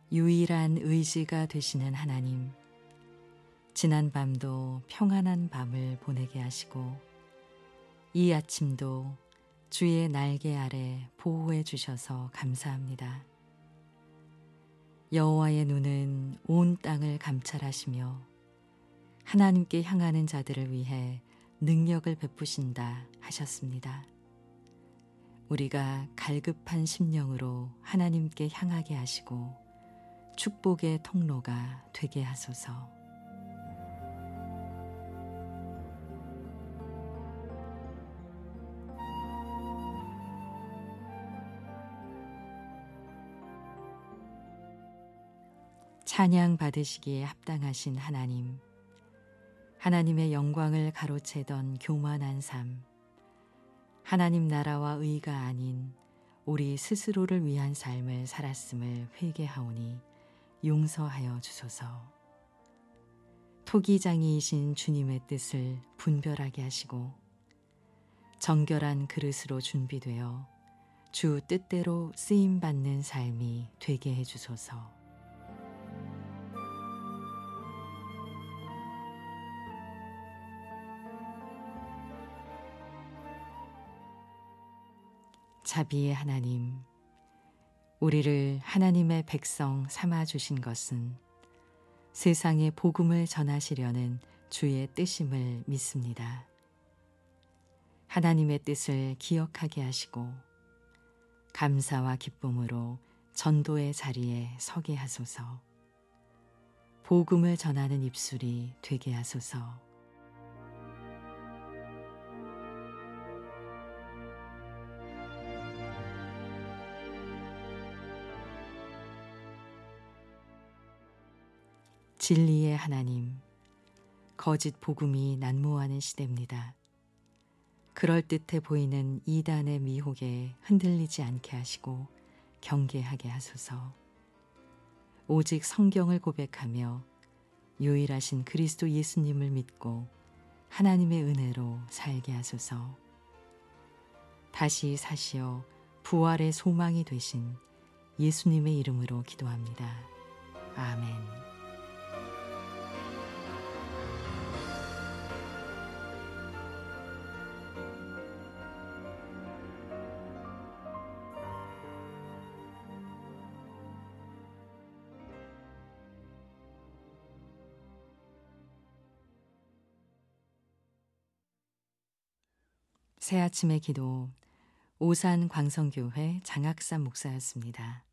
유일한 의지가 되시는 하나님, 지난 밤도 평안한 밤을 보내게 하시고 이 아침도 주의 날개 아래 보호해 주셔서 감사합니다. 여호와의 눈은 온 땅을 감찰하시며 하나님께 향하는 자들을 위해 능력을 베푸신다 하셨습니다. 우리가 갈급한 심령으로 하나님께 향하게 하시고 축복의 통로가 되게 하소서. 찬양 받으시기에 합당하신 하나님, 하나님의 영광을 가로채던 교만한 삶, 하나님 나라와 의가 아닌 우리 스스로를 위한 삶을 살았음을 회개하오니 용서하여 주소서. 토기장이이신 주님의 뜻을 분별하게 하시고 정결한 그릇으로 준비되어 주 뜻대로 쓰임받는 삶이 되게 해주소서. 자비의 하나님, 우리를 하나님의 백성 삼아 주신 것은 세상에 복음을 전하시려는 주의 뜻임을 믿습니다. 하나님의 뜻을 기억하게 하시고 감사와 기쁨으로 전도의 자리에 서게 하소서. 복음을 전하는 입술이 되게 하소서. 진리의 하나님, 거짓 복음이 난무하는 시대입니다. 그럴듯해 보이는 이단의 미혹에 흔들리지 않게 하시고 경계하게 하소서. 오직 성경을 고백하며 유일하신 그리스도 예수님을 믿고 하나님의 은혜로 살게 하소서. 다시 사시어 부활의 소망이 되신 예수님의 이름으로 기도합니다. 아멘. 새아침의 기도, 오산 광성교회 장학삼 목사였습니다.